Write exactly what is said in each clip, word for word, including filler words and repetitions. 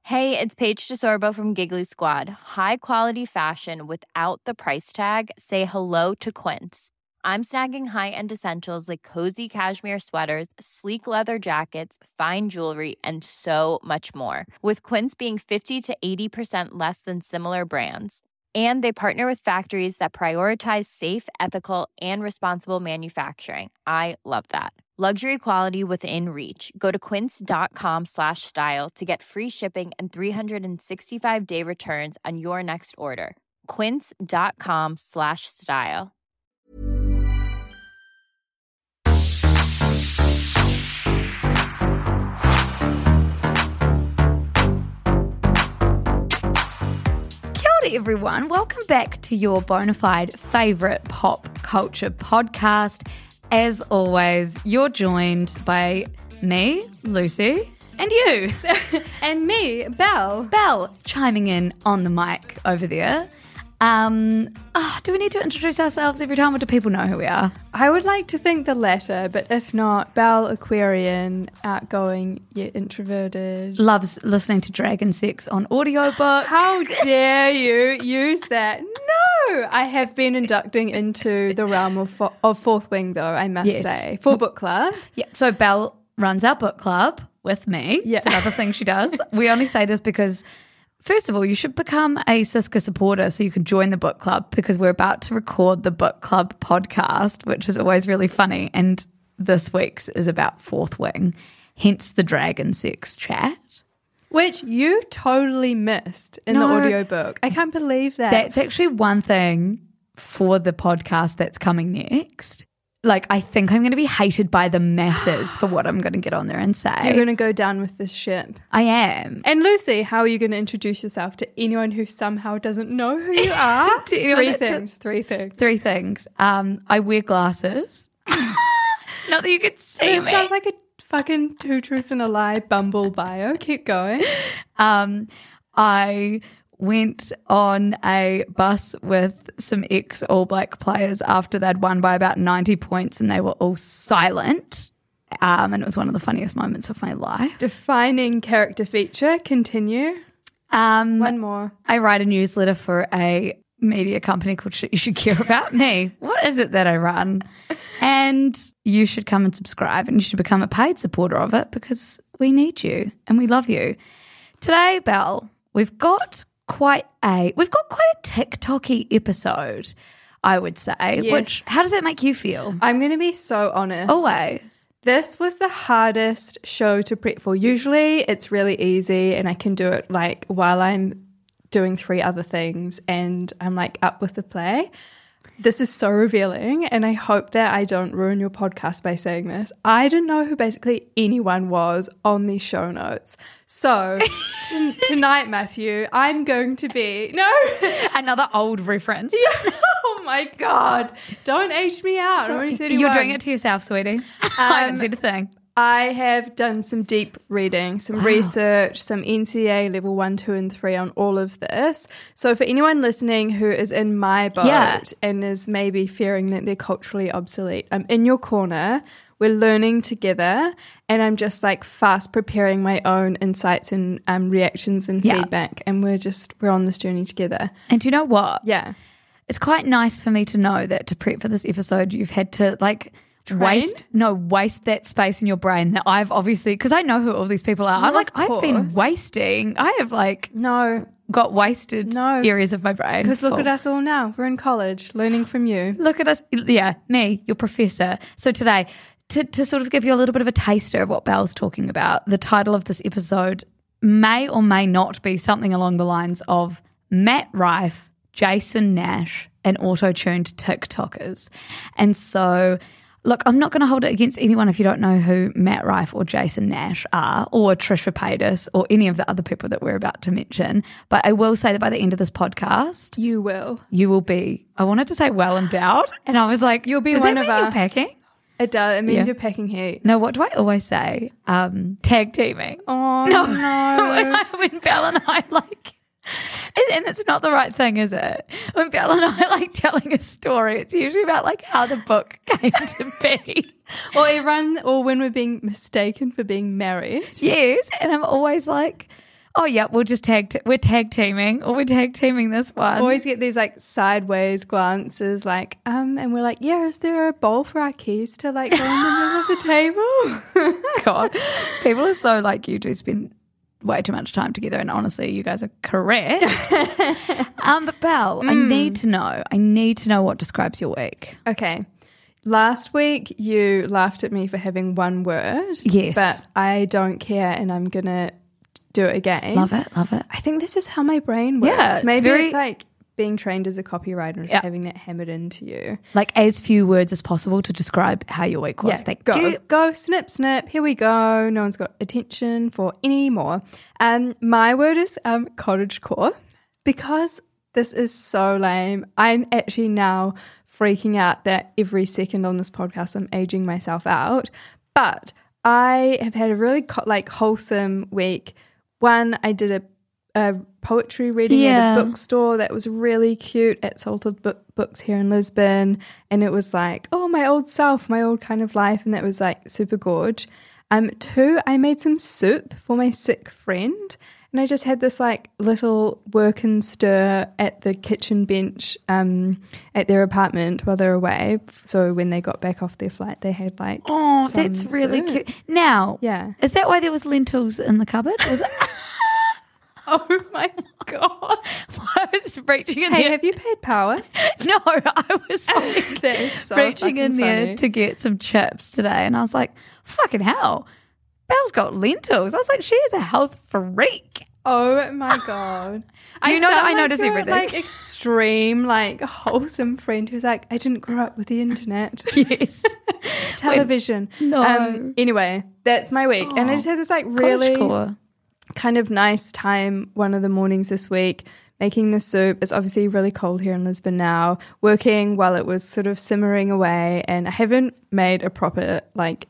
Hey, it's Paige DeSorbo from Giggly Squad. High quality fashion without the price tag. Say hello to Quince. I'm snagging high-end essentials like cozy cashmere sweaters, sleek leather jackets, fine jewelry, and so much more. With Quince being fifty to eighty percent less than similar brands. And they partner with factories that prioritize safe, ethical, and responsible manufacturing. I love that. Luxury quality within reach. Go to quince.com slash style to get free shipping and three sixty-five day returns on your next order. Quince.com slash style. Kia ora everyone, welcome back to your bona fide favourite pop culture podcast. As always, you're joined by me, Lucy, and you. And me, Belle. Belle, chiming in on the mic over there. Um, oh, do we need to introduce ourselves every time, or do people know who we are? I would like to think the latter, but if not, Belle, Aquarian, outgoing yet introverted. Loves listening to Dragon Sex on audiobook. How dare you use that? No! I have been inducting into the realm of, fo- of Fourth Wing, though, I must Yes. say. For book club. Yeah, so Belle runs our book club with me. Yeah. It's another thing she does. We only say this because, first of all, you should become a Siska supporter so you can join the book club, because we're about to record the book club podcast, which is always really funny. And this week's is about Fourth Wing, hence the Dragon Sex chat. Which you totally missed in No. the audiobook. I can't believe that. That's actually one thing for the podcast that's coming next. Like, I think I'm going to be hated by the masses for what I'm going to get on there and say. You're going to go down with this ship. I am. And Lucy, how are you going to introduce yourself to anyone who somehow doesn't know who you are? To anyone Three that things. Three things. Three things. Um, I wear glasses. Not that you could see It me. sounds like a fucking two truths and a lie Bumble bio. Keep going. Um, I went on a bus with some ex All Black players after they'd won by about ninety points, and they were all silent. Um, and it was one of the funniest moments of my life. Defining character feature. Continue. Um, One more. I write a newsletter for a media company called Shit You Should Care About Me. What is it that I run? And you should come and subscribe, and you should become a paid supporter of it, because we need you and we love you. Today, Belle, we've got quite a we've got quite a TikTok-y episode, I would say. Yes. Which, how does that make you feel? I'm going to be so honest. Always. This was the hardest show to prep for. Usually it's really easy and I can do it like while I'm doing three other things and I'm like up with the play. This is so revealing, and I hope that I don't ruin your podcast by saying this. I didn't know who basically anyone was on these show notes. So t- tonight, Matthew, I'm going to be... No! Another old reference. Oh my God. Don't age me out. I'm only thirty-one. You're doing it to yourself, sweetie. I haven't said a thing. I have done some deep reading, some research, some N C A level one, two, and three on all of this. So for anyone listening who is in my boat Yeah. and is maybe fearing that they're culturally obsolete, I'm in your corner. We're learning together, and I'm just like fast preparing my own insights and um, reactions and Yeah. feedback, and we're just we're on this journey together. And do you know what? Yeah. It's quite nice for me to know that to prep for this episode, you've had to like Train? waste no waste that space in your brain that I've obviously, because I know who all these people are. No, I'm like, of I've been course. wasting. I have like No, got wasted No. areas of my brain. because look full. at us all now. We're in college, learning from you. Look at us. Yeah, me, your professor. So today, to, to sort of give you a little bit of a taster of what Belle's talking about, the title of this episode may or may not be something along the lines of Matt Rife, Jason Nash, and auto-tuned TikTokers. And so, look, I'm not going to hold it against anyone if you don't know who Matt Rife or Jason Nash are, or Trisha Paytas, or any of the other people that we're about to mention. But I will say that by the end of this podcast, You will. you will be, I wanted to say well endowed, and I was like, You'll be does one that of mean you're us. packing? It does. It means Yeah. you're packing heat. No, what do I always say? Um, tag teaming. Oh, no. no. when, I, when Belle and I like, and, and it's not the right thing, is it? When Belle and I like telling a story, it's usually about like how the book came to be. Or everyone, or when we're being mistaken for being married. Yes, and I'm always like, oh yeah, we'll just tag, t- we're tag teaming or we're tag teaming this one. Always get these like sideways glances like, um, and we're like, yeah, is there a bowl for our keys to like go in the middle of the table? God, people are so like, you do spend way too much time together, and honestly, you guys are correct. um, but Belle, mm. I need to know, I need to know what describes your week. Okay. Last week, you laughed at me for having one word. Yes. But I don't care, and I'm going to do it again. Love it, love it. I think this is how my brain works. Yeah, it's Maybe very... it's like being trained as a copywriter and just yeah. having that hammered into you. Like as few words as possible to describe how your week was. Yeah, Thank go, you. go, snip, snip. Here we go. No one's got attention for any more. Um, my word is um, cottagecore, because this is so lame. I'm actually now freaking out that every second on this podcast I'm aging myself out. But I have had a really co- like wholesome week. One, I did a, a poetry reading yeah. at a bookstore that was really cute at Salted Book, Books here in Lisbon. And it was like, oh, my old self, my old kind of life. And that was like super gorge. Um, two, I made some soup for my sick friend. And I just had this like little work and stir at the kitchen bench um, at their apartment while they were away. So when they got back off their flight, they had like oh, some that's really soup. cute. Now, yeah, is that why there was lentils in the cupboard? Was it? Oh my god! I was just reaching in hey, there. have you paid power? No, I was like that is so reaching in there funny. to get some chips today, and I was like, "Fucking hell, Belle's got lentils." I was like, "She is a health freak." Oh my god! You I know that I sound notice like your, everything. Like extreme, like wholesome friend who's like, I didn't grow up with the internet. Yes, television. When, no. Um, anyway, that's my week, oh, and I just had this like really cottagecore. kind of nice time one of the mornings this week making the soup. It's obviously really cold here in Lisbon now, working while it was sort of simmering away, and I haven't made a proper like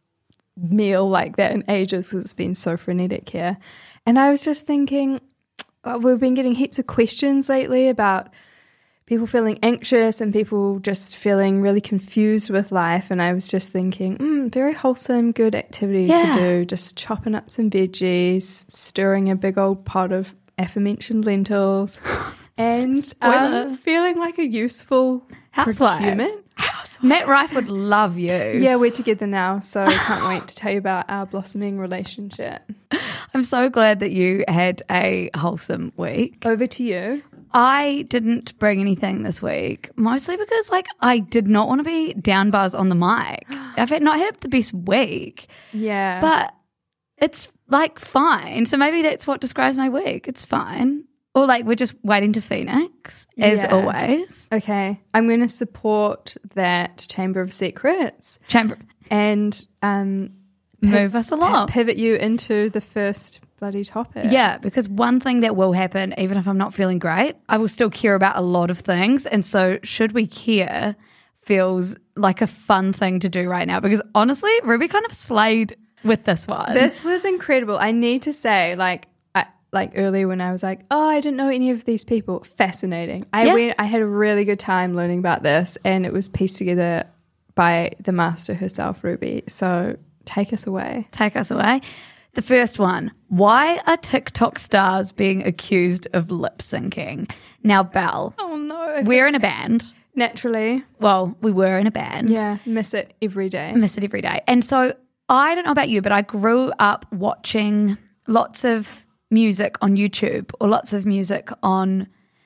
meal like that in ages because it's been so frenetic here. And I was just thinking, oh, we've been getting heaps of questions lately about people feeling anxious and people just feeling really confused with life. And I was just thinking, mm, very wholesome, good activity yeah. to do. Just chopping up some veggies, stirring a big old pot of aforementioned lentils, and um, feeling like a useful housewife. procurement. Matt Rife would love you. Yeah, we're together now, so I can't wait to tell you about our blossoming relationship. I'm so glad that you had a wholesome week. Over to you. I didn't bring anything this week, mostly because like I did not want to be down buzz on the mic. I've had, not had the best week. Yeah. But it's like fine. So maybe that's what describes my week. It's fine. Or like we're just waiting to Phoenix, as Yeah. always. Okay. I'm going to support that Chamber of Secrets Chamber, and um, move us along. pivot you into the first bloody topic. Yeah, because one thing that will happen, even if I'm not feeling great, I will still care about a lot of things. And so should we care feels like a fun thing to do right now, because honestly, Ruby kind of slayed with this one. This was incredible. I need to say, like, I, like earlier when I was like, oh, I didn't know any of these people. Fascinating. I Yeah. went. I had a really good time learning about this, and it was pieced together by the master herself, Ruby. So take us away. Take us away. The first one, why are TikTok stars being accused of lip syncing? Now, Belle, Oh no. we're in a band. Naturally. Well, we were in a band. Yeah. Miss it every day. I miss it every day. And so I don't know about you, but I grew up watching lots of music on YouTube or lots of music on,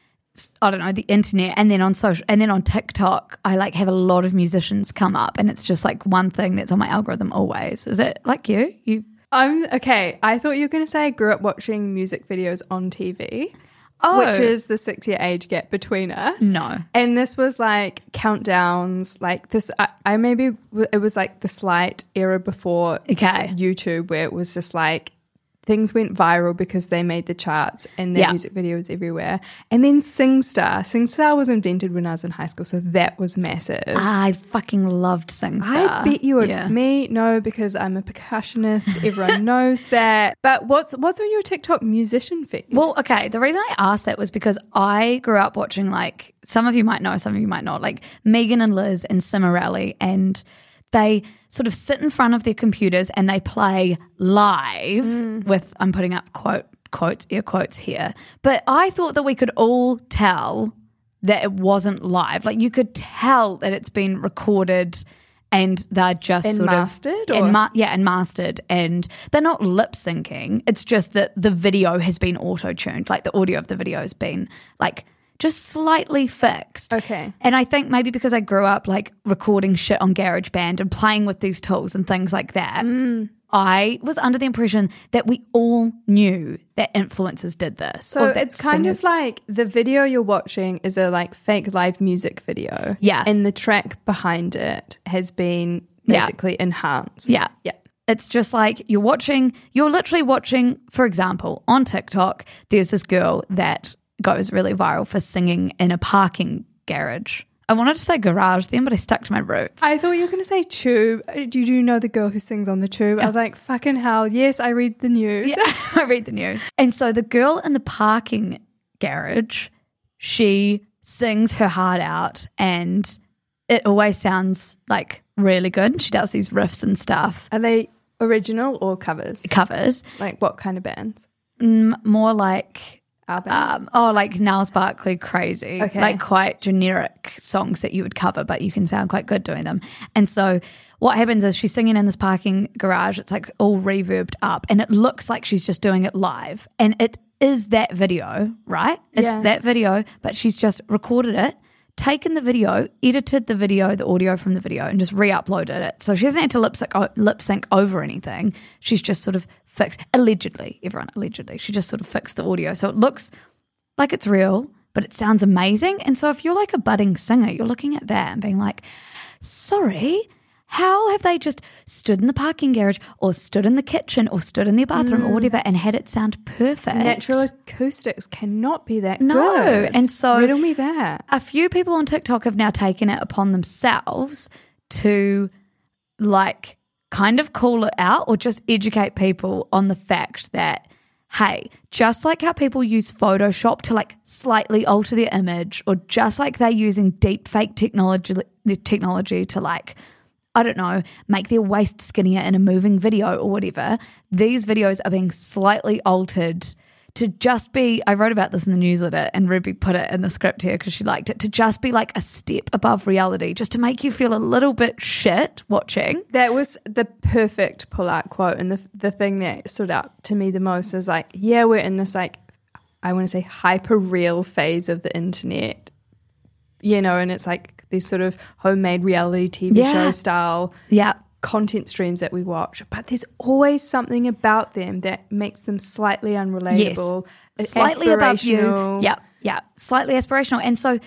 I don't know, the internet, and then on social, and then on TikTok, I like have a lot of musicians come up, and it's just like one thing that's on my algorithm always. Is it like you? You? I'm okay. I thought you were going to say I grew up watching music videos on T V, Oh. which is the six year age gap between us. No. And this was like countdowns, like this. I, I maybe it was like the slight era before Okay. YouTube, where it was just like things went viral because they made the charts and their Yeah. music videos everywhere. And then SingStar. SingStar was invented when I was in high school, so that was massive. I fucking loved SingStar. I bet you would. Yeah. Me, no, because I'm a percussionist. Everyone knows that. But what's what's on your TikTok musician feed? Well, okay. The reason I asked that was because I grew up watching, like, some of you might know, some of you might not, like Megan and Liz and Cimarelli, and they sort of sit in front of their computers and they play live with, I'm putting up quote quotes, air quotes here. But I thought that we could all tell that it wasn't live. Like you could tell that it's been recorded and they're just And sort mastered, of or? and ma- yeah, and mastered, and they're not lip syncing. It's just that the video has been auto tuned, like the audio of the video has been like just slightly fixed. Okay. And I think maybe because I grew up like recording shit on GarageBand and playing with these tools and things like that, Mm. I was under the impression that we all knew that influencers did this. So or that it's kind singers- of like the video you're watching is a like fake live music video. Yeah. And the track behind it has been Yeah. basically enhanced. Yeah. Yeah. It's just like you're watching, you're literally watching, for example, on TikTok, there's this girl that goes really viral for singing in a parking garage. I wanted to say garage then, but I stuck to my roots. I thought you were going to say tube. Do you know the girl who sings on the tube? I was like, fucking hell. Yes, I read the news. Yeah, I read the news. And so the girl in the parking garage, she sings her heart out and it always sounds like really good. She does these riffs and stuff, Are they original or covers? covers, Like what kind of bands? m- more like Our band? Um, oh, like Niles Barkley, crazy. Okay. Like quite generic songs that you would cover, but you can sound quite good doing them. And so what happens is she's singing in this parking garage. It's like all reverbed up and it looks like she's just doing it live. And it is that video, right? It's Yeah. that video, but she's just recorded it, taken the video, edited the video, the audio from the video, and just re-uploaded it. So she hasn't had to lip sync, lip sync over anything. She's just sort of fixed, allegedly, everyone allegedly, she just sort of fixed the audio. So it looks like it's real, but it sounds amazing. And so if you're like a budding singer, you're looking at that and being like, sorry, how have they just stood in the parking garage or stood in the kitchen or stood in their bathroom or whatever and had it sound perfect? Natural acoustics cannot be that No. good. And so riddle me that. a few people on TikTok have now taken it upon themselves to like kind of call it out or just educate people on the fact that, hey, just like how people use Photoshop to like slightly alter their image, or just like they're using deep fake technology technology to like, I don't know, make their waist skinnier in a moving video or whatever, these videos are being slightly altered to just be, I wrote about this in the newsletter and Ruby put it in the script here because she liked it, to just be like a step above reality, just to make you feel a little bit shit watching. That was the perfect pull-out quote. And the the thing that stood out to me the most is like, yeah, we're in this like, I want to say hyper-real phase of the internet, you know, and it's like these sort of homemade reality T V Yeah. show style Yeah. content streams that we watch, but there's always something about them that makes them slightly unrelatable, Yes. Slightly above you. aspirational. Yeah. Yeah. Slightly aspirational. And so,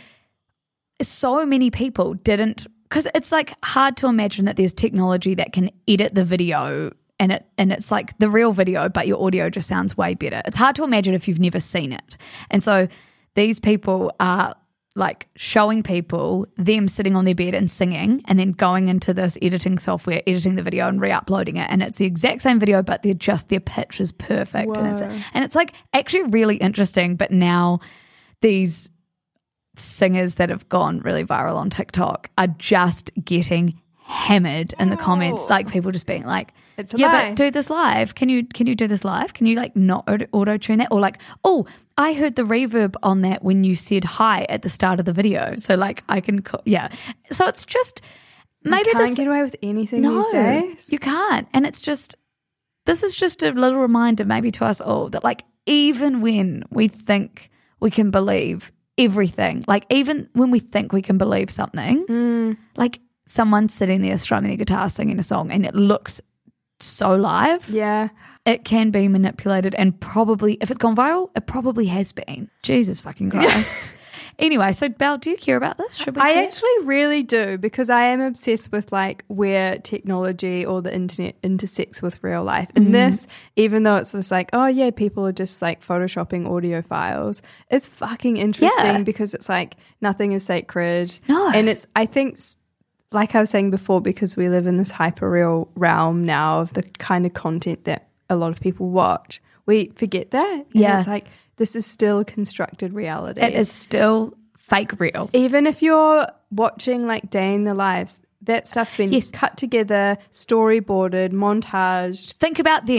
so many people didn't, because it's like hard to imagine that there's technology that can edit the video and it and it's like the real video, but your audio just sounds way better. It's hard to imagine if you've never seen it. And so these people are like showing people them sitting on their bed and singing and then going into this editing software, editing the video and re-uploading it. And it's the exact same video, but they're just, their pitch is perfect. And it's, and it's like actually really interesting. But now these singers that have gone really viral on TikTok are just getting hammered in the comments, like people just being like, It's a yeah, lie. but do this live. Can you can you do this live? Can you like not auto tune that? Or like, oh, I heard the reverb on that when you said hi at the start of the video. So like I can, co- yeah. So it's just maybe you can't this, get away with anything no, these days. you can't. And it's just, this is just a little reminder maybe to us all that like even when we think we can believe everything, like even when we think we can believe something, Mm. like someone's sitting there strumming their guitar singing a song and it looks so live, Yeah. it can be manipulated, and probably if it's gone viral, it probably has been. Jesus fucking Christ. Anyway, so Belle, do you care about this? Should we I care? actually really do, because I am obsessed with like where technology or the internet intersects with real life. And this, even though it's just like, oh yeah, people are just like photoshopping audio files, is fucking interesting Yeah. because it's like nothing is sacred. No. And it's, I think, s- like I was saying before, because we live in this hyper real realm now of the kind of content that a lot of people watch, we forget that. And Yeah. it's like, this is still constructed reality. It is still fake real. Even if you're watching like Day in the Lives, that stuff's been Yes. cut together, storyboarded, montaged. Think about them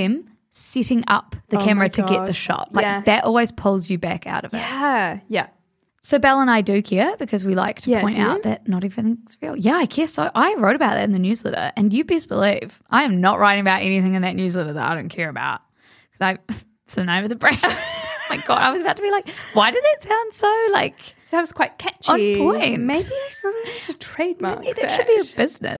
setting up the Oh camera my to get the gosh. shot. Like Yeah. that always pulls you back out of it. Yeah, yeah. So Belle and I do care because we like to Yeah, point do you? out that not everything's real. Yeah, I care. So I wrote about that in the newsletter, and you best believe I am not writing about anything in that newsletter that I don't care about. Because I, it's the name of the brand. Oh my God, I was about to be like, why does that sound so like That was quite catchy. on point? Maybe I probably should trademark Maybe that should be a business.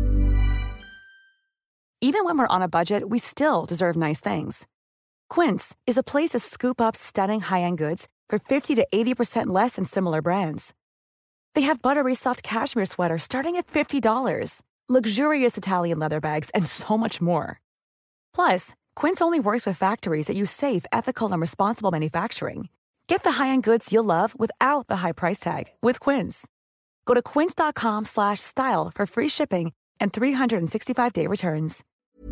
Even when we're on a budget, we still deserve nice things. Quince is a place to scoop up stunning high-end goods for fifty to eighty percent less than similar brands. They have buttery soft cashmere sweaters starting at fifty dollars, luxurious Italian leather bags, and so much more. Plus, Quince only works with factories that use safe, ethical, and responsible manufacturing. Get the high-end goods you'll love without the high price tag with Quince. Go to quince.com slash style for free shipping and three sixty-five day returns.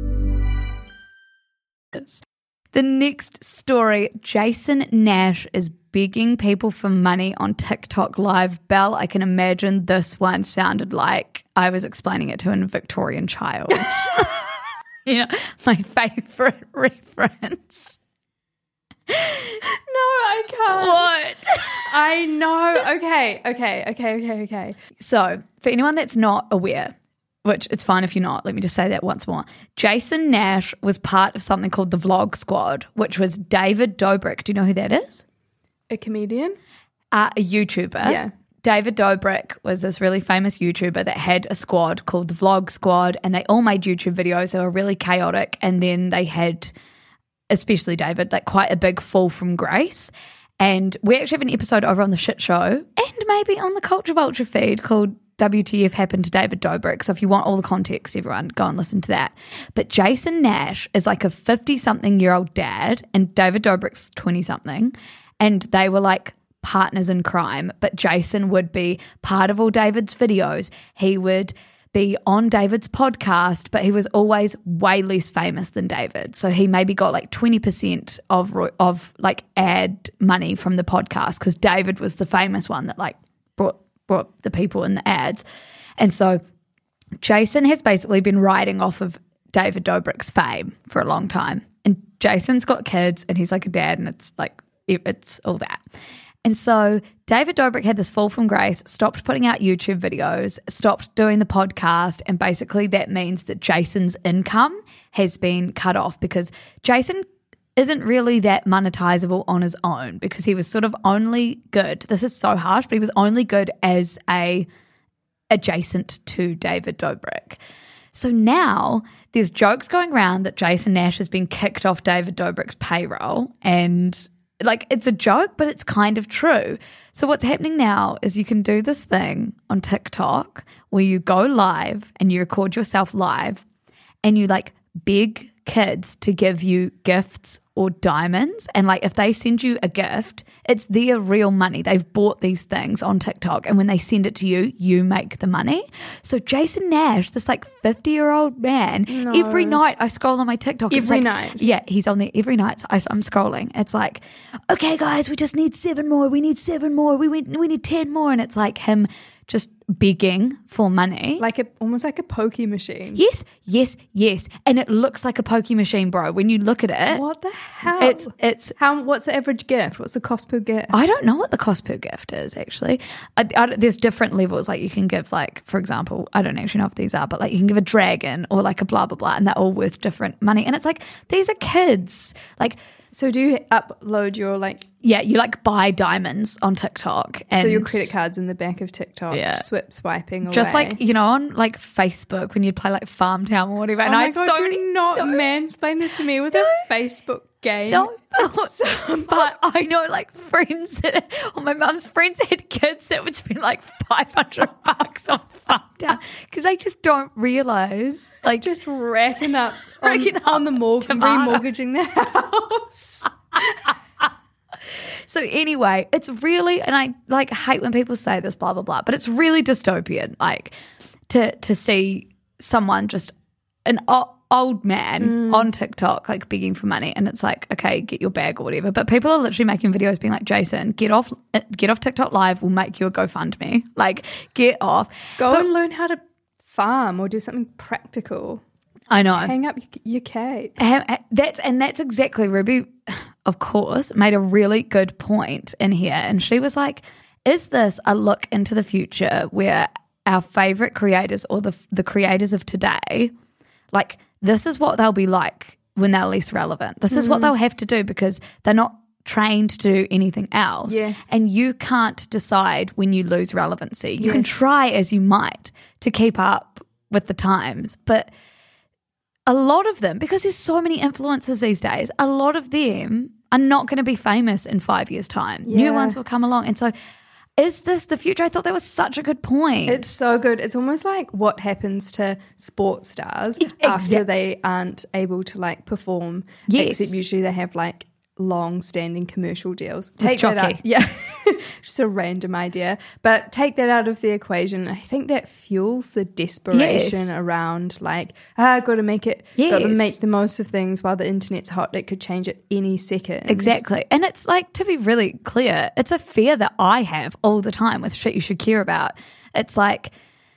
The next story, Jason Nash is begging people for money on TikTok Live. Belle, I can imagine this one sounded like I was explaining it to a Victorian child. You know, my favourite reference. No, I can't. What? I know. Okay, okay, okay, okay, okay. So, for anyone that's not aware, which it's fine if you're not, let me just say that once more. Jason Nash was part of something called the Vlog Squad, which was David Dobrik. Do you know who that is? A comedian? Uh, a YouTuber. Yeah. David Dobrik was this really famous YouTuber that had a squad called the Vlog Squad, and they all made YouTube videos. They were really chaotic, and then they had, especially David, like quite a big fall from grace. And we actually have an episode over on the Shit Show and maybe on the Culture Vulture feed called W T F Happened to David Dobrik. So if you want all the context, everyone, go and listen to that. But Jason Nash is like a fifty-something-year-old dad, and David Dobrik's twenty-something, and they were like partners in crime. But Jason would be part of all David's videos. He would be on David's podcast, but he was always way less famous than David. So he maybe got like twenty percent of of like ad money from the podcast because David was the famous one that like brought brought the people in the ads. And so Jason has basically been riding off of David Dobrik's fame for a long time. And Jason's got kids and he's like a dad, and it's like it's all that. And so David Dobrik had this fall from grace, stopped putting out YouTube videos, stopped doing the podcast, and basically that means that Jason's income has been cut off because Jason isn't really that monetizable on his own because he was sort of only good. This is so harsh, but he was only good as a adjacent to David Dobrik. So now there's jokes going around that Jason Nash has been kicked off David Dobrik's payroll, and like it's a joke, but it's kind of true. So what's happening now is you can do this thing on TikTok where you go live and you record yourself live and you like beg kids to give you gifts or diamonds. And like if they send you a gift, it's their real money. They've bought these things on TikTok, and when they send it to you, you make the money. So Jason Nash, this like fifty-year-old man, No. every night I scroll on my TikTok. it's Every like- night? Yeah, he's on there every night. So I, I'm scrolling. It's like, okay, guys, we just need seven more. We need seven more. We we, we need ten more. And it's like him just begging for money. Like a almost like a pokey machine. Yes, yes, yes. And it looks like a pokey machine, bro. When you look at it, What the hell? it's it's How? What's the average gift? What's the cost per gift? I don't know what the cost per gift is actually. I, I don't- there's different levels. Like you can give, like for example, I don't actually know if these are, but like you can give a dragon or like a blah blah blah, and they're all worth different money. And it's like these are kids. Like So do you upload your like yeah, you like buy diamonds on TikTok, and so your credit card's in the back of TikTok, Yeah. swip swiping away. just like you know on like Facebook when you play like Farmtown or whatever. oh and I my had god, so do many not no, mansplain this to me with a Facebook game. No, but I know like friends that, or my mum's friends had kids that would spend like five hundred bucks on Farmtown because they just don't realize like Just racking up on, Racking up on the mortgage, tomato. remortgaging the house. So anyway, it's really, and I like hate when people say this, blah blah blah, but it's really dystopian, like to to see someone just an o- old man on TikTok like begging for money, and it's like, okay, get your bag or whatever. But people are literally making videos being like, Jason, get off, get off TikTok Live. We'll make you a GoFundMe. Like, get off. Go But- and learn how to farm or do something practical. I know. Hang up your, your cape. Ha- That's and that's exactly Ruby, of course, made a really good point in here, and she was like, "Is this a look into the future where our favorite creators or the the creators of today, like this is what they'll be like when they're least relevant? This is what they'll have to do because they're not trained to do anything else. Yes. And you can't decide when you lose relevancy. You Yes. can try as you might to keep up with the times, but." A lot of them, because there's so many influencers these days, a lot of them are not going to be famous in five years' time. New Yeah. ones will come along. And so is this the future? I thought that was such a good point. It's so good. It's almost like what happens to sports stars after Exact- they aren't able to like perform. Yes. Except usually they have like long-standing commercial deals. Take Jockey. that out. Yeah. Just a random idea. But take that out of the equation. I think that fuels the desperation Yes. around like, ah, got to make it, got to Yes. make the most of things while the internet's hot. It could change at any second. Exactly. And it's like, to be really clear, it's a fear that I have all the time with shit you should care about. It's like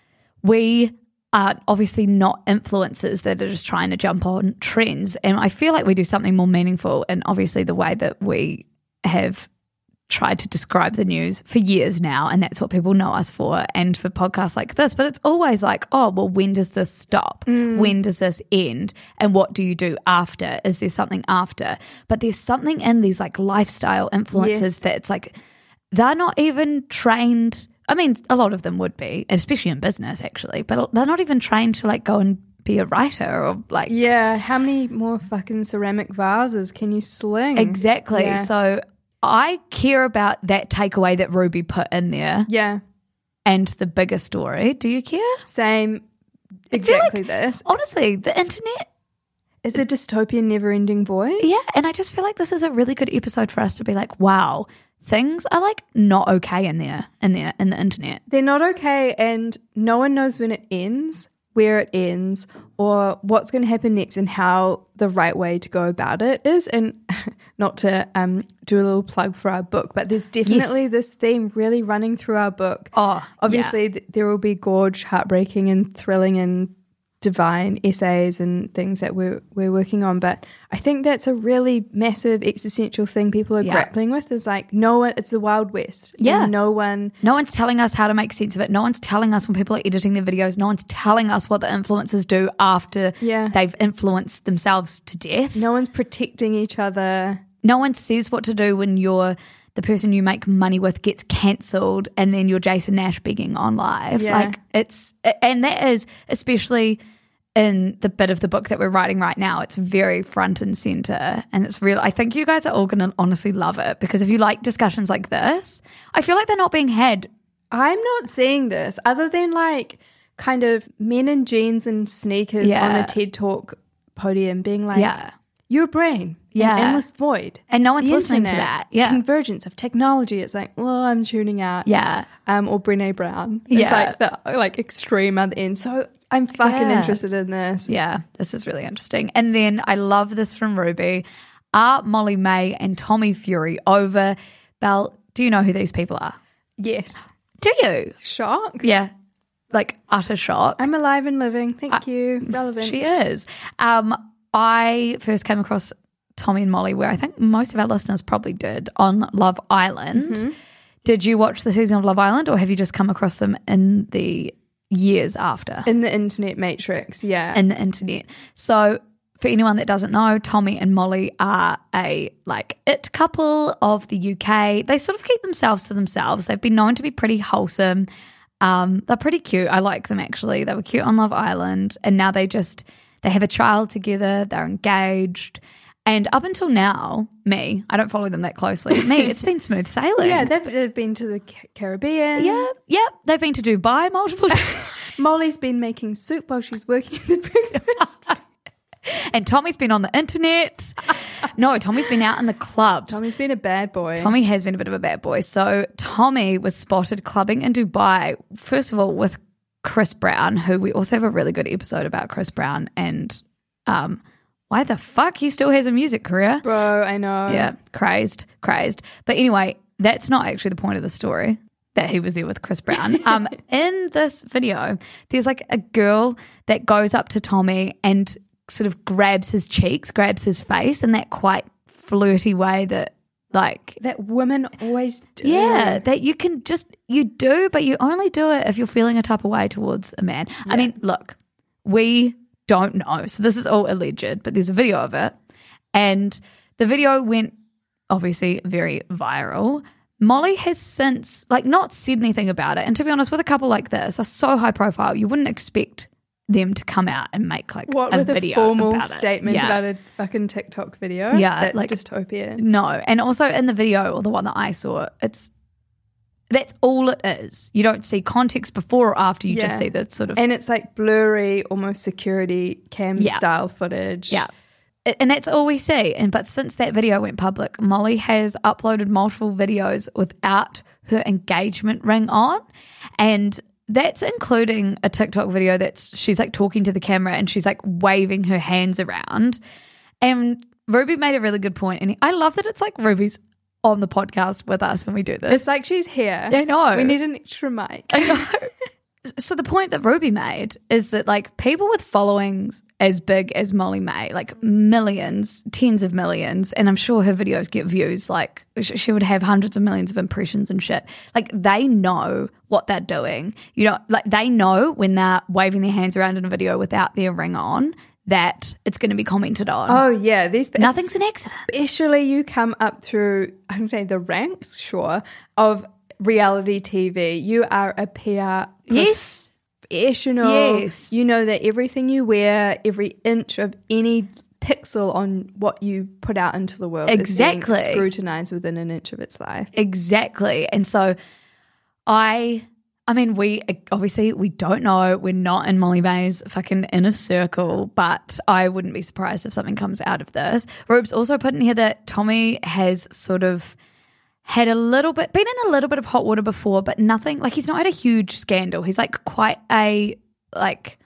we are obviously not influencers that are just trying to jump on trends. And I feel like we do something more meaningful. And obviously the way that we have tried to describe the news for years now, and that's what people know us for, and for podcasts like this. But it's always like, oh, well, when does this stop? Mm. When does this end? And what do you do after? Is there something after? But there's something in these like lifestyle influencers Yes. that it's like they're not even trained. I mean, a lot of them would be, especially in business actually, but they're not even trained to like go and be a writer or like Yeah. How many more fucking ceramic vases can you sling? exactly. Yeah. So I care about that takeaway that Ruby put in there Yeah. and the bigger story. Do you care? Same. I feel Exactly like, this. honestly, the internet. It's a dystopian never-ending void. Yeah, and I just feel like this is a really good episode for us to be like, wow, things are like not okay in there, in there, in the internet. They're not okay, and no one knows when it ends, where it ends, or what's going to happen next, and how the right way to go about it is. And not to um, do a little plug for our book, but there's definitely Yes. this theme really running through our book. Oh, Obviously, th- there will be gorge, heartbreaking, and thrilling, and divine essays and things that we're we're working on, but I think that's a really massive existential thing people are Yeah. grappling with. Is like no one, it's the Wild West. Yeah. And no one. No one's telling us how to make sense of it. No one's telling us when people are editing their videos. No one's telling us what the influencers do after Yeah. they've influenced themselves to death. No one's protecting each other. No one says what to do when you're the person you make money with gets cancelled and then you're Jason Nash begging on live. Yeah. Like it's, and that is especially in the bit of the book that we're writing right now, it's very front and center, and it's real. I think you guys are all going to honestly love it, because if you like discussions like this, I feel like they're not being had. I'm not seeing this other than like kind of men in jeans and sneakers Yeah. on a TED Talk podium being like, Yeah. your brain, Yeah. an endless void. And no one's The listening to internet, that. Yeah. Convergence of technology. It's like, well, I'm tuning out. Yeah. Um, or Brené Brown. It's Yeah. like the like extreme other end. So I'm fucking Yeah. interested in this. Yeah, this is really interesting. And then I love this from Ruby. Are Molly May and Tommy Fury over? Belle, do you know who these people are? Yes. Do you? Shock. Yeah. Like utter shock. I'm alive and living. Thank you. Relevant. She is. Um, I first came across Tommy and Molly, where I think most of our listeners probably did, on Love Island. Mm-hmm. Did you watch the season of Love Island, or have you just come across them in the years after? In the internet matrix. Yeah. In the internet. So for anyone that doesn't know, Tommy and Molly are a like it couple of the U K. They sort of keep themselves to themselves. They've been known to be pretty wholesome. Um, they're pretty cute. I like them actually. They were cute on Love Island, and now they just they have a child together. They're engaged. And up until now, me, I don't follow them that closely. Me, it's been smooth sailing. yeah, they've, they've been to the Ca- Caribbean. yeah, yeah. They've been to Dubai multiple times. Molly's been making soup while she's working at the breakfast. And Tommy's been on the internet. No, Tommy's been out in the clubs. Tommy's been a bad boy. Tommy has been a bit of a bad boy. So Tommy was spotted clubbing in Dubai, first of all, with Chris Brown, who we also have a really good episode about Chris Brown and um, why the fuck he still has a music career. Bro, I know. Yeah, crazed, crazed. But anyway, that's not actually the point of the story. that he was there with Chris Brown. Um, in this video, there's like a girl that goes up to Tommy and sort of grabs his cheeks, grabs his face in that quite flirty way that like that women always do. Yeah, that you can just, you do, but you only do it if you're feeling a type of way towards a man. Yeah. I mean, look, we don't know. So this is all alleged, but there's a video of it. And the video went obviously very viral. Molly has since, like, not said anything about it. And to be honest, with a couple like this, are so high profile, you wouldn't expect them to come out and make, like, what, a with video a formal about statement it. Yeah. about a fucking TikTok video? Yeah. That's like, dystopian. No. And also in the video, or the one that I saw, it's, that's all it is. You don't see context before or after. You yeah. just see the sort of... And it's like blurry, almost security cam Yeah. style footage. Yeah. And that's all we see. And but since that video went public, Molly has uploaded multiple videos without her engagement ring on. And that's including a TikTok video that's she's like talking to the camera and she's like waving her hands around. And Ruby made a really good point. And I love that it's like Ruby's on the podcast with us when we do this. It's like she's here. I know. We need an extra mic. I know. So the point that Ruby made is that like people with followings as big as Molly May, like millions, tens of millions, and I'm sure her videos get views, like she would have hundreds of millions of impressions and shit. Like they know what they're doing. You know, like they know when they're waving their hands around in a video without their ring on that it's going to be commented on. Oh yeah, these nothing's an accident. Especially you come up through, I can say the ranks, sure, of reality T V. You are a P R yes professional. Yes. You know that everything you wear, every inch of any pixel on what you put out into the world exactly. is being scrutinized within an inch of its life. Exactly. And so I I mean, we obviously we don't know. We're not in Molly May's fucking inner circle, but I wouldn't be surprised if something comes out of this. Rubes also put in here that Tommy has sort of had a little bit, been in a little bit of hot water before, but nothing, like he's not had a huge scandal. He's like quite a, like,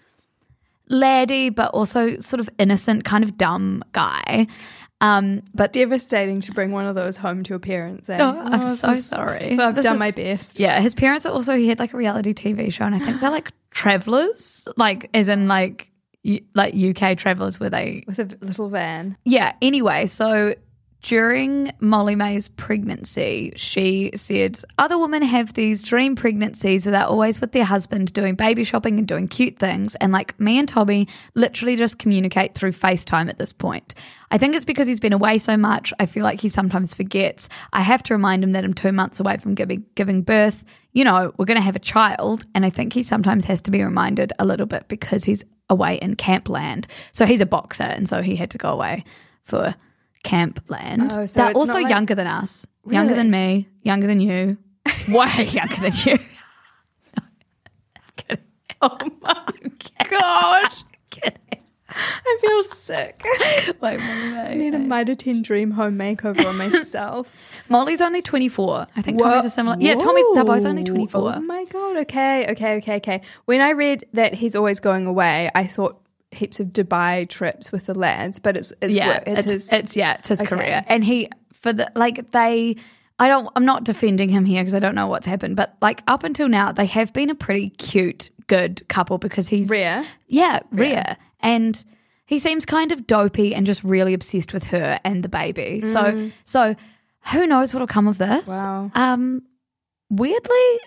laddie, but also sort of innocent, kind of dumb guy. Um, but devastating to bring one of those home to a parents. Eh? Oh, I'm oh, so is, sorry. I've This done is, my best. Yeah, his parents are also, he had like a reality T V show, and I think they're like travelers, like as in like, U, like U K travelers where they... With a little van. Yeah, anyway, so during Molly May's pregnancy, she said, other women have these dream pregnancies where they're always with their husband doing baby shopping and doing cute things. And like me and Tommy literally just communicate through FaceTime at this point. I think it's because he's been away so much. I feel like he sometimes forgets. I have to remind him that I'm two months away from giving, giving birth. You know, we're going to have a child. And I think he sometimes has to be reminded a little bit because he's away in camp land. So he's a boxer. And so he had to go away for camp land. Oh, so they're it's also not like- younger than us, Really? younger than me, younger than you, way younger than you. No, I'm kidding. Oh my God. Kidding. I feel sick. Wait, I need a Mitre ten Dream home makeover on myself. Molly's only twenty-four. I think Whoa. Tommy's a similar. Yeah, Tommy's. They're both only twenty-four. Oh my God. Okay, okay, okay, okay. When I read that he's always going away, I thought heaps of Dubai trips with the lads, but it's it's yeah, work. It's, it's, his. it's yeah, it's his Okay. career, and he for the like they. I don't. I'm not defending him here because I don't know what's happened, but like up until now, they have been a pretty cute, good couple because he's Rare? Yeah, rare, and he seems kind of dopey and just really obsessed with her and the baby. So, so who knows what'll come of this? Wow. Um, weirdly,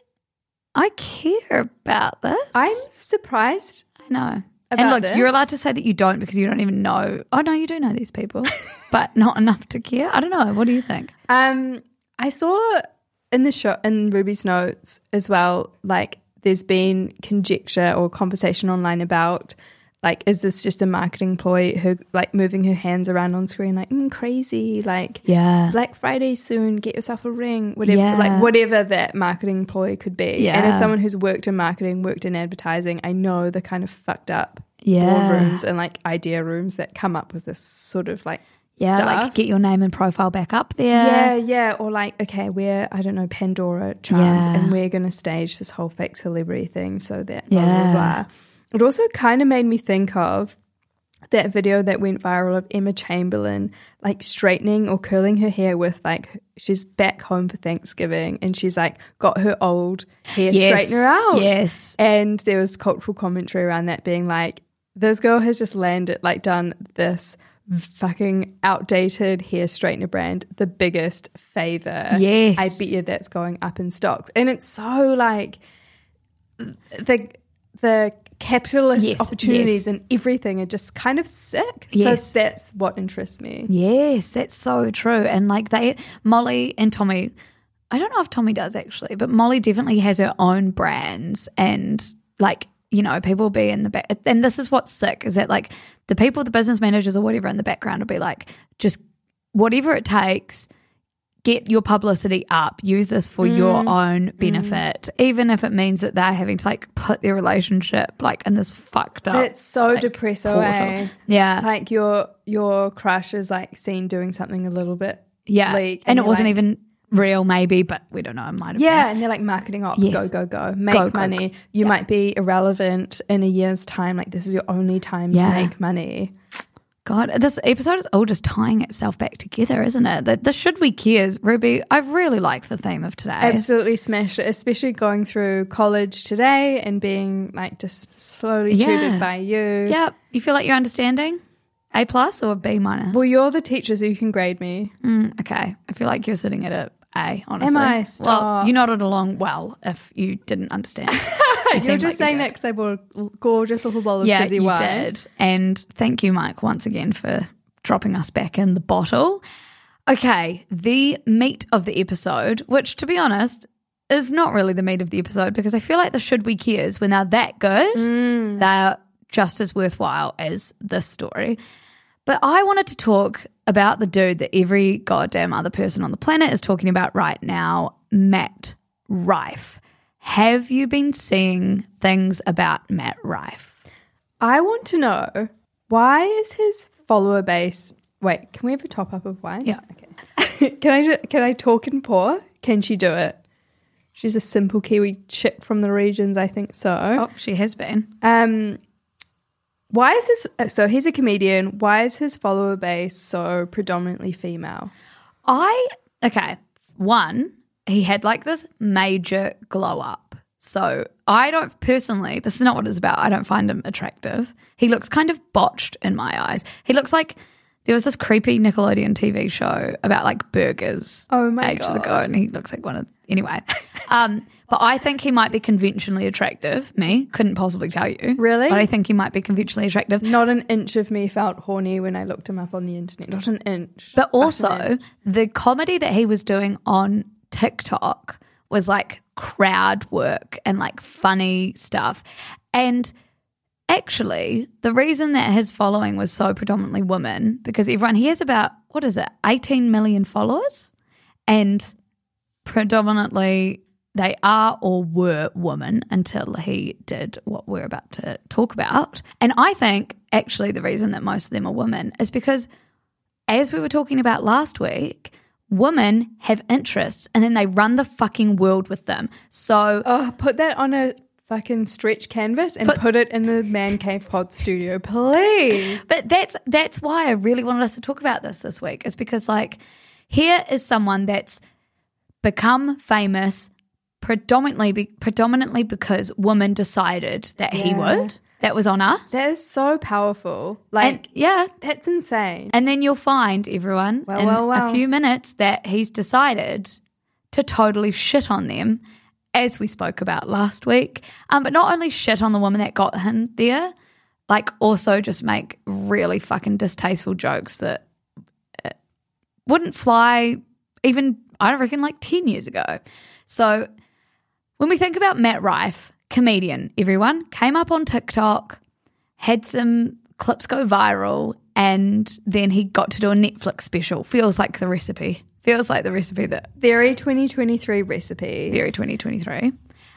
I care about this. I'm surprised. I know. About And look, this? you're allowed to say that you don't because you don't even know. Oh, no, you do know these people, but not enough to care. I don't know. What do you think? Um, I saw in the show in Ruby's notes as well. Like, there's been conjecture or conversation online about, like, is this just a marketing ploy? Her like moving her hands around on screen, like mm, crazy. Like, Yeah. Black Friday soon. Get yourself a ring. Whatever, Yeah. like whatever that marketing ploy could be. Yeah. And as someone who's worked in marketing, worked in advertising, I know the kind of fucked up Yeah. boardrooms and like idea rooms that come up with this sort of like Yeah, stuff. like get your name and profile back up there. Yeah, yeah. Or like, okay, we're, I don't know, Pandora charms Yeah. and we're going to stage this whole fake celebrity thing so that blah, Yeah. blah, blah. It also kind of made me think of that video that went viral of Emma Chamberlain like straightening or curling her hair with like she's back home for Thanksgiving and she's like got her old hair Yes, straightener out. yes. And there was cultural commentary around that being like, this girl has just landed like done this fucking outdated hair straightener brand the biggest favor. Yes. I bet you that's going up in stocks. And it's so like the the capitalist Yes, opportunities yes. and everything are just kind of sick. Yes. So that's what interests me. Yes, that's so true. And like they, Molly and Tommy, I don't know if Tommy does actually, but Molly definitely has her own brands and like, you know, people will be in the back. And this is what's sick is that like the people, the business managers or whatever in the background will be like, just whatever it takes, get your publicity up, use this for mm. your own benefit, mm. even if it means that they're having to like put their relationship like in this fucked up. It's so like, depressing. Eh? Yeah. Like your your crush is like seen doing something a little bit yeah. bleak. And, and it wasn't like, even real maybe, but we don't know, it might have yeah, been. and they're like marketing up, Yes. go, go, go, make Go, go, money. go. You Yeah. might be irrelevant in a year's time. Like this is your only time Yeah. to make money. God, this episode is all just tying itself back together, isn't it? The, the should we cares, Ruby, I really like the theme of today. Absolutely smashed it, especially going through college today and being like just slowly Yeah. tutored by you. Yeah, you feel like you're understanding? A plus or B minus? Well, you're the teacher, so you can grade me. Mm, okay, I feel like you're sitting at a A, honestly. Am I? Well, Stop. you nodded along well if you didn't understand. You You're seemed just like you saying that did. because I bought a gorgeous little bowl of Yeah, fizzy you wine. did. And thank you, Mike, once again for dropping us back in the bottle. Okay, the meat of the episode, which to be honest is not really the meat of the episode because I feel like the should we cares, when they're that good, Mm. they're just as worthwhile as this story. But I wanted to talk about the dude that every goddamn other person on the planet is talking about right now, Matt Rife. Have you been seeing things about Matt Rife? I want to know, why is his follower base... Wait, can we have a top up of wine? Yeah. Okay. can I ju- can I talk and pour? Can she do it? She's a simple Kiwi chick from the regions, I think so. Oh, she has been. Um, why is his... So he's a comedian. Why is his follower base so predominantly female? I, okay, one, he had like this major glow up. So I don't personally, this is not what it's about. I don't find him attractive. He looks kind of botched in my eyes. He looks like there was this creepy Nickelodeon T V show about like burgers Oh my ages God. ago, and he looks like one of, anyway. um, but I think he might be conventionally attractive. Me, couldn't possibly tell you. Really? But I think he might be conventionally attractive. Not an inch of me felt horny when I looked him up on the internet. Not an inch. But an also, inch. the comedy that he was doing on TikTok was like crowd work and like funny stuff. And actually, the reason that his following was so predominantly women, because everyone, he has about, what is it, eighteen million followers? And predominantly they are or were women until he did what we're about to talk about. And I think actually the reason that most of them are women is because, as we were talking about last week, women have interests and then they run the fucking world with them. So Oh, put that on a fucking stretch canvas and Put- put, it in the Man Cave Pod studio, please. But that's that's why I really wanted us to talk about this this week, is because like here is someone that's become famous predominantly be, predominantly because women decided that he Yeah. would. That was on us. That is so powerful. Like, and yeah, that's insane. and then you'll find everyone Well, in well, well. a few minutes that he's decided to totally shit on them, as we spoke about last week. Um, but not only shit on the woman that got him there, like also just make really fucking distasteful jokes that uh, wouldn't fly even, I reckon, like ten years ago. So when we think about Matt Rife, comedian, everyone, came up on TikTok, had some clips go viral, and then he got to do a Netflix special. Feels like the recipe. Feels like the recipe that Very twenty twenty-three recipe. very twenty twenty-three.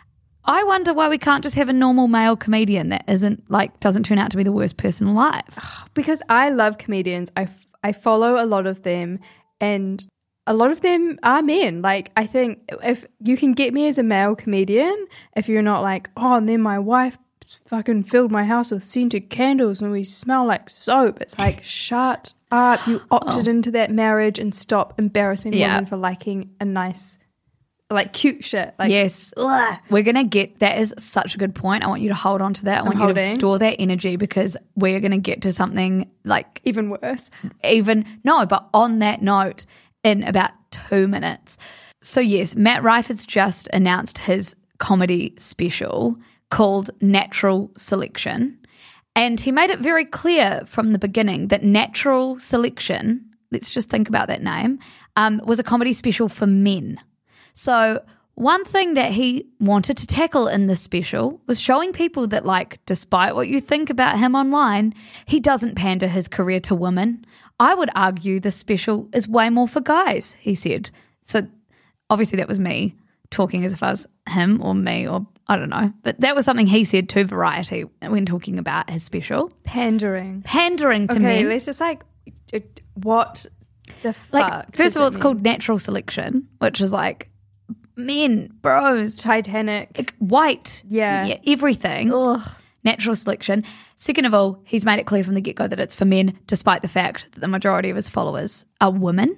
I wonder why we can't just have a normal male comedian that isn't like doesn't turn out to be the worst person alive. Because I love comedians. I, f- I follow a lot of them, and a lot of them are men. Like, I think if you can get me as a male comedian, if you're not like, oh, and then my wife fucking filled my house with scented candles and we smell like soap. It's like, shut up. You opted oh. into that marriage and stop embarrassing yeah. women for liking a nice, like cute shit. Like, yes. Ugh. We're going to get, that is such a good point. I want you to hold on to that. I I'm want holding. you to store that energy because we're going to get to something like. Even worse. Even, no, but on that note in about two minutes. So yes, Matt Rife has just announced his comedy special called Natural Selection. And he made it very clear from the beginning that Natural Selection, let's just think about that name, um, was a comedy special for men. So one thing that he wanted to tackle in this special was showing people that, like, despite what you think about him online, he doesn't pander his career to women. I would argue this special is way more for guys, he said. So obviously that was me talking as if I was him or me or I don't know. But that was something he said to Variety when talking about his special. Pandering. Pandering to okay, men. Okay, let's just like, it, what the fuck? Like, first of all, it's mean? called Natural Selection, which is like men, bros. Titanic. Like, white. Yeah. yeah everything. Ugh. Natural Selection. Second of all, he's made it clear from the get-go that it's for men, despite the fact that the majority of his followers are women.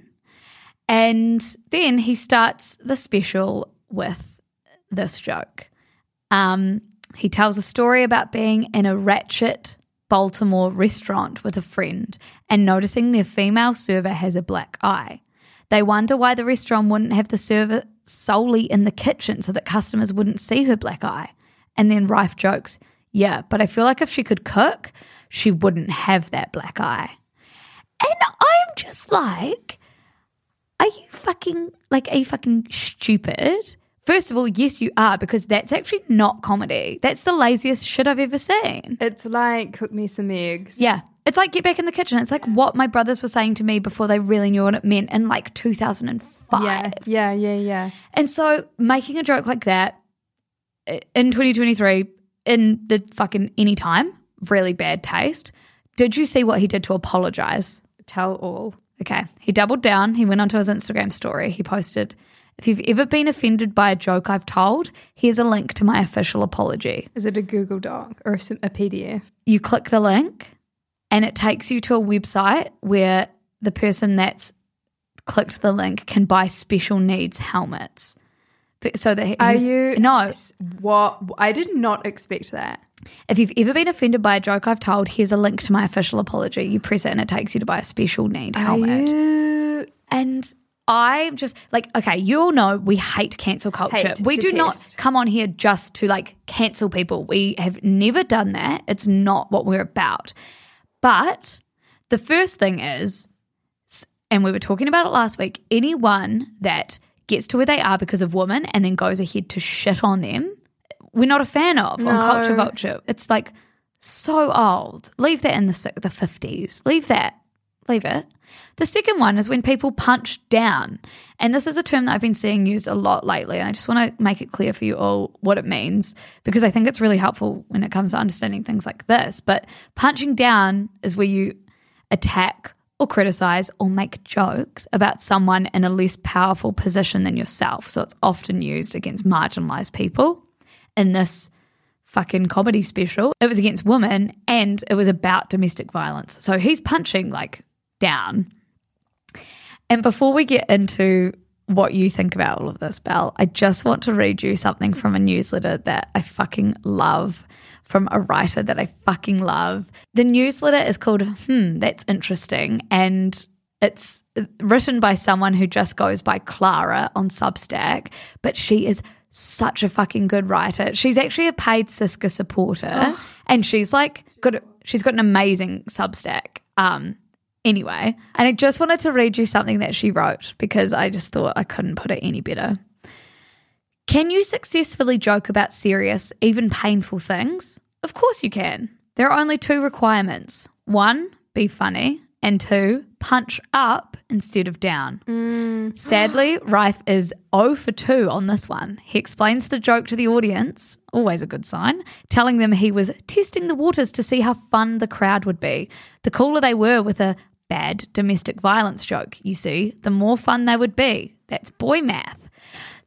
And then he starts the special with this joke. Um, he tells a story about being in a ratchet Baltimore restaurant with a friend and noticing their female server has a black eye. They wonder why the restaurant wouldn't have the server solely in the kitchen so that customers wouldn't see her black eye. And then Rife jokes, yeah, but I feel like if she could cook, she wouldn't have that black eye. And I'm just like, are you fucking, like, are you fucking stupid? First of all, yes, you are, because that's actually not comedy. That's the laziest shit I've ever seen. It's like cook me some eggs. Yeah. It's like get back in the kitchen. It's like what my brothers were saying to me before they really knew what it meant in like two thousand five. Yeah, yeah, yeah, yeah. And so making a joke like that in twenty twenty-three, in the fucking any time, really bad taste. Did you see what he did to apologize? Tell all. Okay. He doubled down. He went onto his Instagram story. He posted, if you've ever been offended by a joke I've told, here's a link to my official apology. Is it a Google Doc or a P D F? You click the link and it takes you to a website where the person that's clicked the link can buy special needs helmets. So that he's, Are you? No. What? I did not expect that. If you've ever been offended by a joke I've told, here's a link to my official apology. You press it and it takes you to buy a special need helmet. Are you? And I'm just like, okay, you all know we hate cancel culture. Hate, we detest. do not come on here just to like cancel people. We have never done that. It's not what we're about. But the first thing is, and we were talking about it last week, anyone that gets to where they are because of women and then goes ahead to shit on them, we're not a fan of no. on Culture Vulture. It's like so old. Leave that in the the fifties. Leave that. Leave it. The second one is when people punch down. And this is a term that I've been seeing used a lot lately. And I just want to make it clear for you all what it means because I think it's really helpful when it comes to understanding things like this. But punching down is where you attack or criticize or make jokes about someone in a less powerful position than yourself. So it's often used against marginalized people. In this fucking comedy special, it was against women and it was about domestic violence. So he's punching like down. And before we get into what you think about all of this, Belle, I just want to read you something from a newsletter that I fucking love, from a writer that I fucking love. The newsletter is called Hmm, That's Interesting, and it's written by someone who just goes by Clara on Substack, but she is such a fucking good writer. She's actually a paid Siska supporter, oh. and she's like good. She's got an amazing Substack. Um, anyway, and I just wanted to read you something that she wrote because I just thought I couldn't put it any better. Can you successfully joke about serious, even painful things? Of course you can. There are only two requirements. One, be funny, and two, punch up instead of down. Mm. Sadly, Rife is zero for two on this one. He explains the joke to the audience, always a good sign, telling them he was testing the waters to see how fun the crowd would be. The cooler they were with a bad domestic violence joke, you see, the more fun they would be. That's boy math.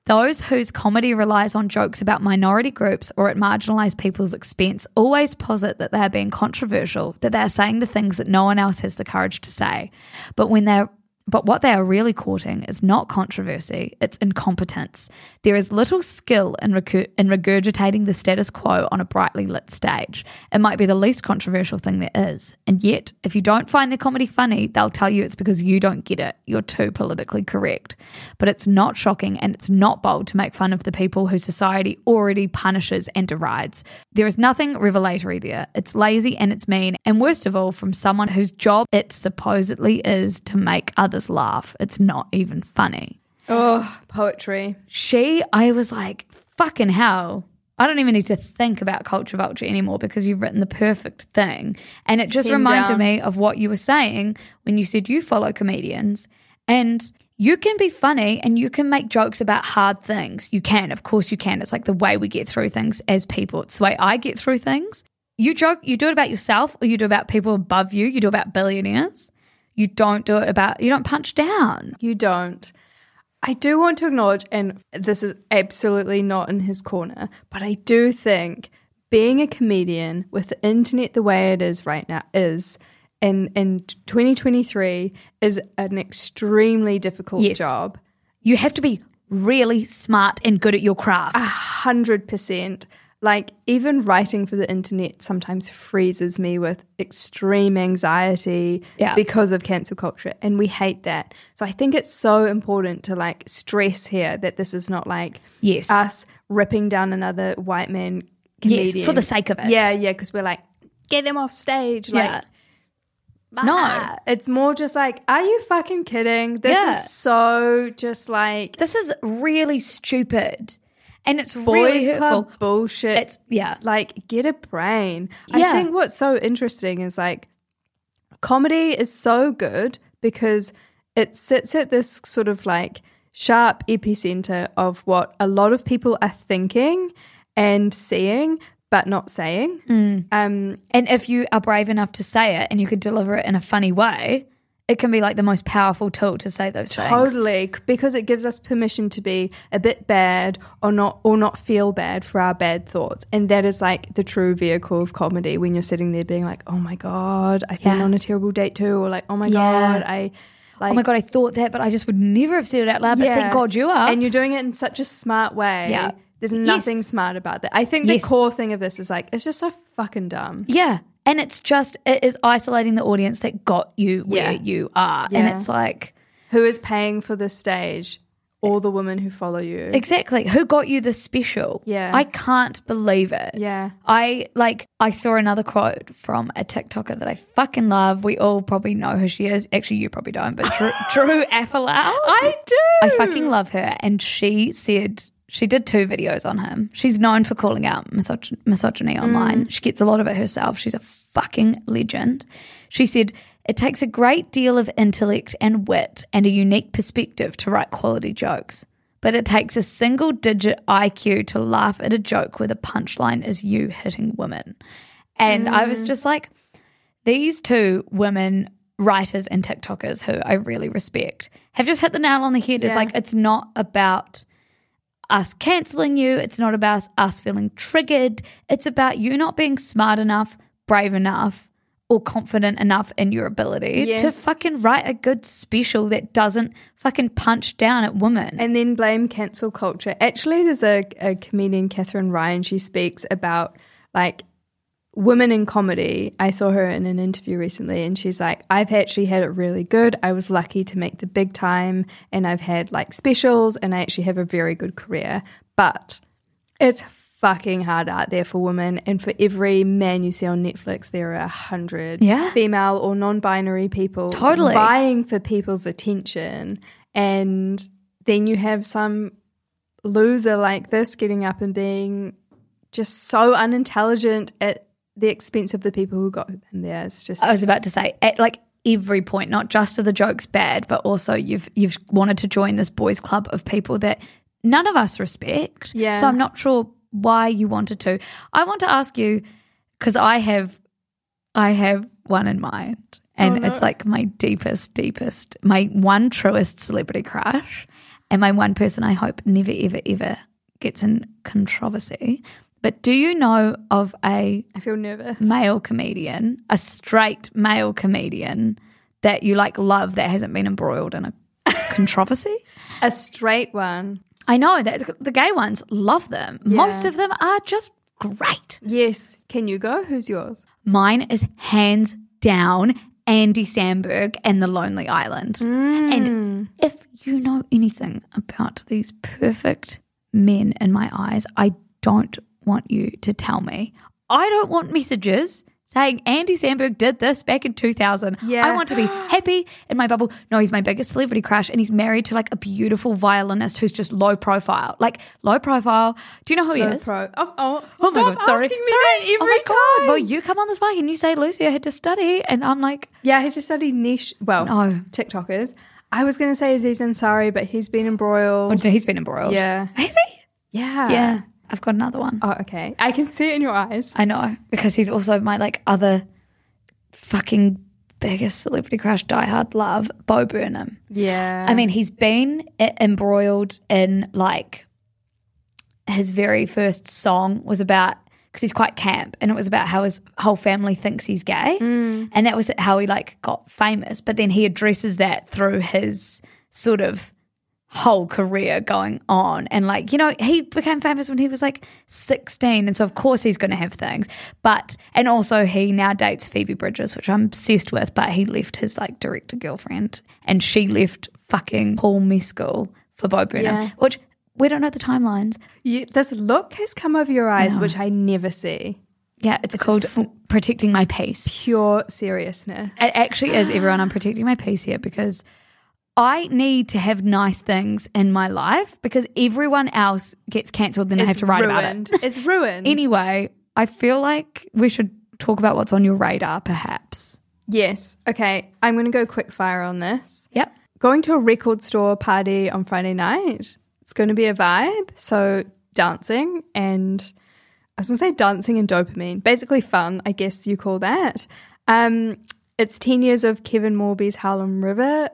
Those whose comedy relies on jokes about minority groups or at marginalised people's expense always posit that they are being controversial, that they are saying the things that no one else has the courage to say. But when they're But what they are really courting is not controversy, it's incompetence. There is little skill in, recur- in regurgitating the status quo on a brightly lit stage. It might be the least controversial thing there is. And yet, if you don't find their comedy funny, they'll tell you it's because you don't get it. You're too politically correct. But it's not shocking and it's not bold to make fun of the people who society already punishes and derides. There is nothing revelatory there. It's lazy and it's mean. And worst of all, from someone whose job it supposedly is to make others laugh. It's not even funny. Oh, poetry. She, I was like, fucking hell. I don't even need to think about Culture Vulture anymore because you've written the perfect thing. And it just Pen reminded down. me of what you were saying when you said you follow comedians and you can be funny and you can make jokes about hard things. You can, of course you can. It's like the way we get through things as people. It's the way I get through things. You joke, you do it about yourself or you do it about people above you. You do it about billionaires. You don't do it about, you don't punch down. You don't. I do want to acknowledge, and this is absolutely not in his corner, but I do think being a comedian with the internet the way it is right now is, in, in twenty twenty-three, is an extremely difficult Yes. job. You have to be really smart and good at your craft. A hundred percent. Like, even writing for the internet sometimes freezes me with extreme anxiety Yeah. because of cancel culture, and we hate that. So I think it's so important to like stress here that this is not like Yes. us ripping down another white man comedian. Yes, for the sake of it. Yeah, yeah, because we're like, get them off stage. Like, Yeah. bah. No. It's more just like, are you fucking kidding? This Yeah. is so just like This is really stupid. And it's boys really hurtful. club bullshit. It's, yeah. Like, get a brain. Yeah. I think what's so interesting is like comedy is so good because it sits at this sort of like sharp epicenter of what a lot of people are thinking and seeing but not saying. Mm. Um, And if you are brave enough to say it and you could deliver it in a funny way, it can be like the most powerful tool to say those things. Totally, because it gives us permission to be a bit bad or not or not feel bad for our bad thoughts. And that is like the true vehicle of comedy when you're sitting there being like, oh my God, I've been Yeah. on a terrible date too, or like, oh my Yeah. God, I like Oh my God, I thought that, but I just would never have said it out loud. But thank God you are. And you're doing it in such a smart way. Yeah. There's Yes. nothing smart about that. I think the Yes. core thing of this is like, it's just so fucking dumb. Yeah. And it's just, it is isolating the audience that got you where Yeah. you are. And Yeah. it's like, Who is paying for this stage? All the women who follow you. exactly. Who got you the special? Yeah. I can't believe it. Yeah. I like, I saw another quote from a TikToker that I fucking love. We all probably know who she is. Actually, you probably don't, but Drew, Drew Affelow. I do. I fucking love her. And she said, she did two videos on him. She's known for calling out misog- misogyny online. She gets a lot of it herself. She's a fucking legend. She said, it takes a great deal of intellect and wit and a unique perspective to write quality jokes. But it takes a single digit I Q to laugh at a joke where the punchline is you hitting women. And I was just like, these two women writers and TikTokers who I really respect have just hit the nail on the head. It's Yeah. like, it's not about us cancelling you. It's not about us feeling triggered. It's about you not being smart enough, brave enough, or confident enough in your ability Yes. to fucking write a good special that doesn't fucking punch down at women. And then blame cancel culture. Actually, there's a, a comedian, Catherine Ryan, she speaks about like women in comedy. I saw her in an interview recently and she's like, I've actually had it really good. I was lucky to make the big time and I've had like specials and I actually have a very good career. But it's fucking hard out there for women, and for every man you see on Netflix there are a hundred Yeah. female or non-binary people Totally. vying for people's attention. And then you have some loser like this getting up and being just so unintelligent at the expense of the people who got him there. It's just I was about to say, at like every point, not just are the jokes bad, but also you've you've wanted to join this boys' club of people that none of us respect. Yeah. So I'm not sure why you wanted to. I want to ask you, because I have, I have one in mind, and Oh, no. it's like my deepest, deepest, my one truest celebrity crush, and my one person I hope never, ever, ever gets in controversy. But do you know of a I feel nervous. male comedian, a straight male comedian that you like love that hasn't been embroiled in a controversy? A straight one. I know that the gay ones love them. Yeah. Most of them are just great. Yes. Can you go? Who's yours? Mine is hands down Andy Samberg and The Lonely Island. Mm. And if you know anything about these perfect men in my eyes, I don't want you to tell me. I don't want messages saying Andy Samberg did this back in two thousand. Yeah. I want to be happy in my bubble. No, he's my biggest celebrity crush, and he's married to like a beautiful violinist who's just low profile. Like low profile. Do you know who he Low is? Pro. Oh, oh, Oh my stop God, sorry. asking me sorry. that every oh my time. God. Well, you come on this mic and you say, Lucy, I had to study. And I'm like, Yeah, he just studied niche. Well, No. TikTokers. I was going to say Aziz Ansari, but he's been embroiled. oh, he's been embroiled. Yeah. Has he? Yeah. Yeah. I've got another one. Oh, okay. I can see it in your eyes. I know, because he's also my like other fucking biggest celebrity crush, diehard love, Bo Burnham. Yeah. I mean, he's been e- embroiled in like his very first song was about, because he's quite camp, and it was about how his whole family thinks he's gay. Mm. And that was how he like got famous. But then he addresses that through his sort of whole career going on. And like, you know, he became famous when he was like sixteen. And so of course he's going to have things. But, and also he now dates Phoebe Bridgers, which I'm obsessed with, but he left his like director girlfriend and she left fucking Paul Mescal for Bo Burnham, Yeah. which we don't know the timelines. You, this look has come over your eyes, which I never see. Yeah, it's, called Protecting My Peace. Pure seriousness. It actually is, everyone. I'm protecting my peace here because I need to have nice things in my life because everyone else gets cancelled, then I have to write ruined. about it. It's ruined. Anyway, I feel like we should talk about what's on your radar, perhaps. Yes. Okay. I'm going to go quick fire on this. Yep. Going to a record store party on Friday night. It's going to be a vibe. So dancing and I was going to say dancing and dopamine. Basically fun, I guess you call that. Um, it's ten years of Kevin Morby's Harlem River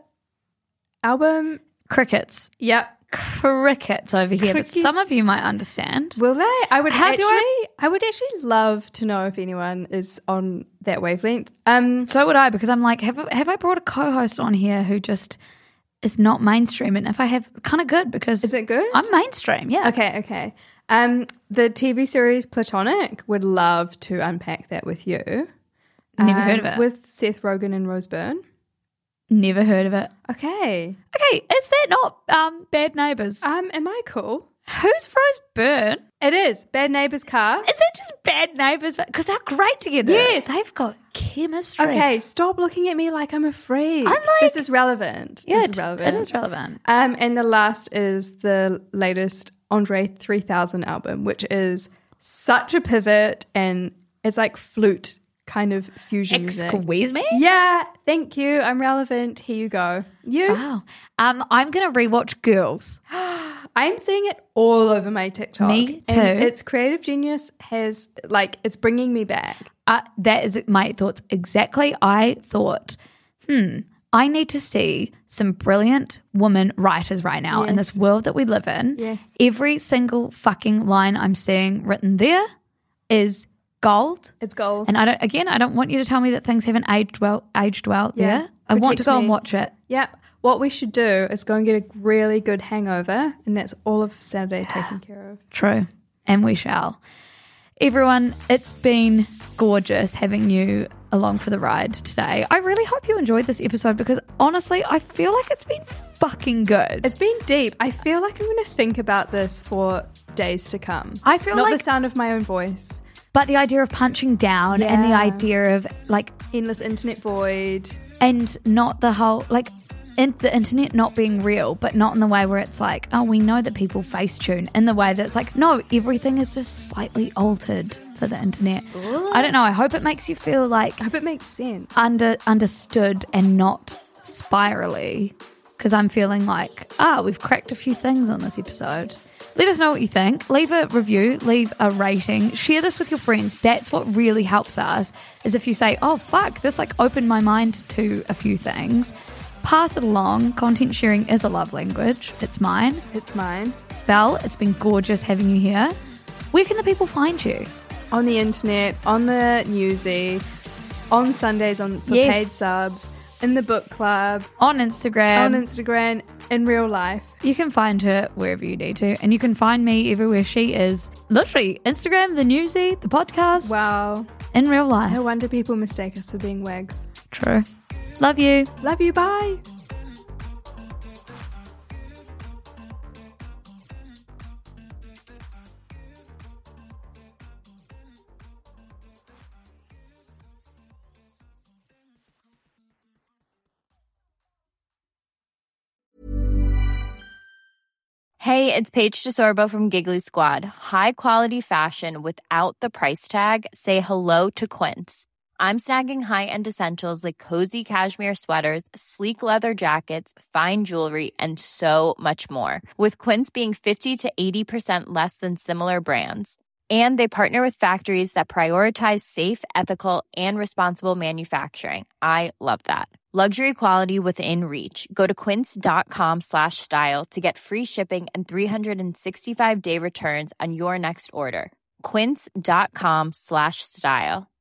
album. Crickets. Yep. Crickets over here, but some of you Crickets. might understand. Will they? I would How do actually I- I would actually love to know if anyone is on that wavelength. Um So would I, because I'm like, have, I- have I brought a co-host on here who just is not mainstream? And if I have, kind of good because Is it good? I'm mainstream, yeah. Okay, okay. Um, the T V series Platonic, would love to unpack that with you. Never Um, heard of it. With Seth Rogen and Rose Byrne. Never heard of it. Okay. Okay, is that not um, Bad Neighbours? Um, am I cool? Who's Rose Byrne? It is. Bad Neighbours cast. Is that just Bad Neighbours? Because they're great together. Yes. They've got chemistry. Okay, stop looking at me like I'm a freak. I'm like- this is relevant. Yeah, this it's, is relevant. it is relevant. Um, and the last is the latest Andre three thousand album, which is such a pivot and it's like flute kind of fusion music. Excuse me? Yeah, thank you. I'm relevant. Here you go. You? Wow. Um, I'm going to rewatch Girls. I'm seeing it all over my TikTok. Me And too. its creative genius has, like, it's bringing me back. Uh, that is my thoughts exactly. I thought, hmm, I need to see some brilliant women writers right now in Yes. this world that we live in. Yes. Every single fucking line I'm seeing written there is gold. It's gold. And I don't, again, I don't want you to tell me that things haven't aged well, aged well Yeah. there. I want to Protect go and me. watch it. Yep. What we should do is go and get a really good hangover, and that's all of Saturday taken care of. True. And we shall. Everyone, it's been gorgeous having you along for the ride today. I really hope you enjoyed this episode because honestly, I feel like it's been fucking good. It's been deep. I feel like I'm going to think about this for days to come. I feel Not like- the sound of my own voice. But the idea of punching down and the Yeah. idea of like, Endless internet void. and not the whole, like, in, the internet not being real, but not in the way where it's like, oh, we know that people face tune. In the way that it's like, no, everything is just slightly altered for the internet. I don't know. I hope it makes you feel like I hope it makes sense. under understood and not spirally, because I'm feeling like, ah, we've cracked a few things on this episode. Let us know what you think. Leave a review, leave a rating, share this with your friends. That's what really helps us, is if you say, oh, fuck, this like opened my mind to a few things. Pass it along. Content sharing is a love language. It's mine. It's mine. Belle, it's been gorgeous having you here. Where can the people find you? On the internet, on the newsy, on Sundays on for Yes. paid subs, in the book club, On Instagram. on Instagram, in real life. You can find her wherever you need to. And you can find me everywhere she is. Literally, Instagram, the newsy, the podcast. Wow. In real life. No wonder people mistake us for being wags. True. Love you. Love you, bye. Hey, it's Paige DeSorbo from Giggly Squad. High quality fashion without the price tag. Say hello to Quince. I'm snagging high-end essentials like cozy cashmere sweaters, sleek leather jackets, fine jewelry, and so much more. With Quince being fifty to eighty percent less than similar brands. And they partner with factories that prioritize safe, ethical, and responsible manufacturing. I love that. Luxury quality within reach. Go to quince.com slash style to get free shipping and three sixty-five day returns on your next order. Quince.com slash style.